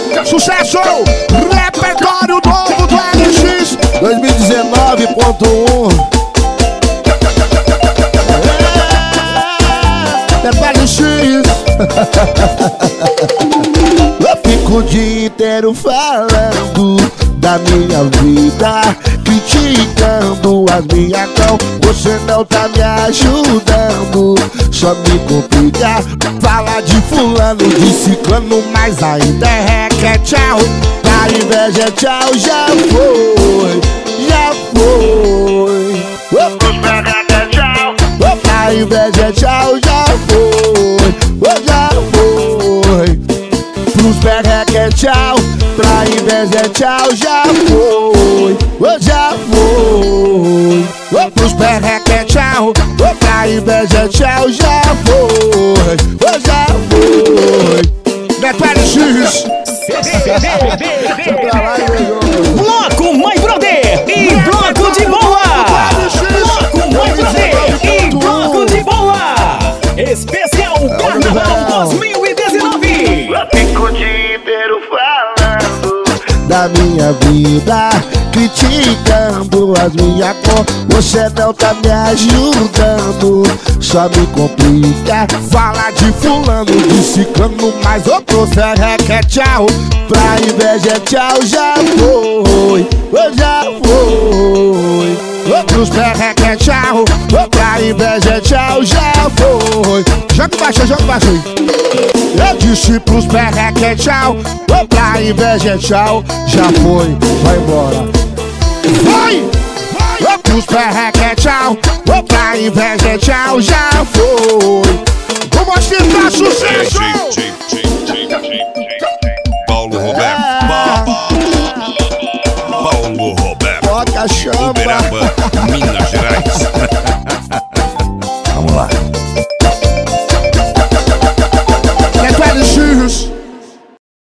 Sucesso! Repertório novo do LX 2019.1. É do LX. Eu fico o dia inteiro falando da minha vida, criticando as minhas cão. Você não tá me ajudando, só me complica. Fala de fulano, de ciclano, mas ainda é tchau. Da inveja tchau, já foi, já foi. Pros pega tchau. Da inveja tchau, já foi, já foi. Pros pega tchau, pra inveja tchau, já foi, já foi. Pros perreque tchau, pra inveja tchau, já foi, já foi. Neto LX. Bloco My Brother e Bloco de Boa. Bloco My Brother e Bloco de Boa. Especial Carnaval 2019. Fico o dia inteiro falando da minha vida, criticando as minhas cor. Você não tá me ajudando, só me complica. Fala de fulano, de ciclano, mas eu tô serreque tchau. Pra inveja tchau, já foi, já foi. Pros perreque tchau, Pra inveja tchau, já foi. joga baixo aí. Eu disse pros perreque tchau, Pra inveja tchau, já foi, vai embora. vai! Pros perreque tchau, pra inveja tchau, já foi. Vamos mostrar sucesso!